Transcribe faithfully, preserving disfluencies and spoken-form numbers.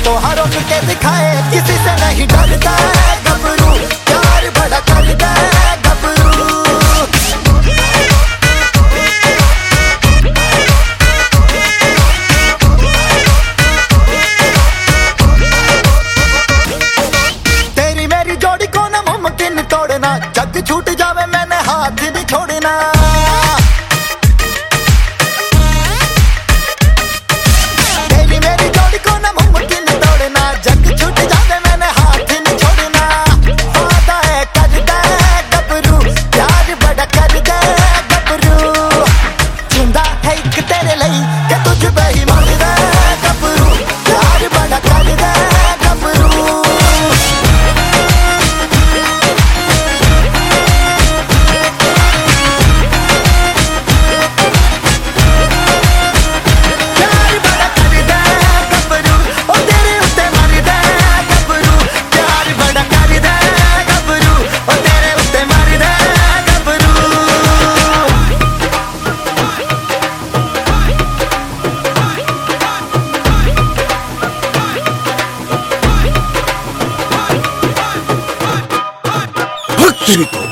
वो हर रोक के दिखाए, किसी से नहीं डरता है गबरू, प्यार बड़ा करता है गबरू। तेरी मेरी जोड़ी को ना मुमकिन तोड़ना, जग छूट जावे मैंने हाथ नहीं छोड़ना। Espírito.